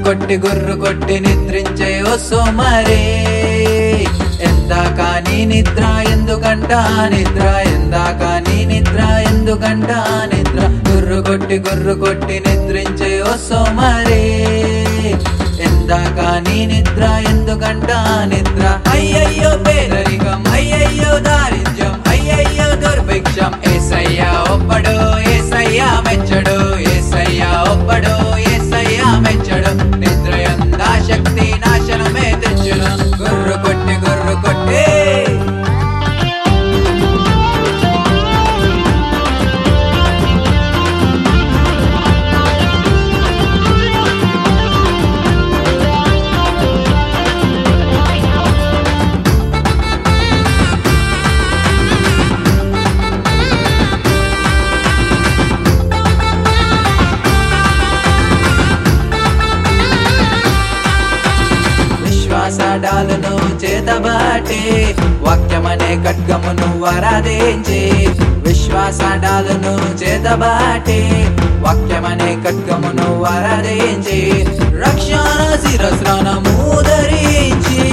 గుర్రు కొట్టి నిద్రించే ఓ సోమరే ఎందాక నీ నిద్ర ఎందుకంట నిద్ర ఎందాక నీ నిద్ర ఎందుకంట నిద్ర గుర్రు కొట్టి నిద్రించే ఓ సోమరే ఎందాక నీ నిద్ర ఎందుకంట నిద్ర అయ్యయ్యో పేదరికం అయ్యయ్యో దారిద్ర్యం అయ్యయ్యో దుర్భిక్షం ఏసయ్యా ఒప్పడు ఏసయ్యా మెచ్చడు ఏసయ్యా ఒప్పడు ఏసయ్యా మెచ్చడు నిద్ర ఎందా శక్తి నాశనమే తెచ్చును గుర్రు కొట్టి శ్వాసడాలను చేతబాటే వాక్యమనే ఖడ్గమును వరదించి విశ్వాసడాలను చేతబాటే వాక్యమనే ఖడ్గమును వరదించి రక్షణ శిరస్త్రాణము ధరించి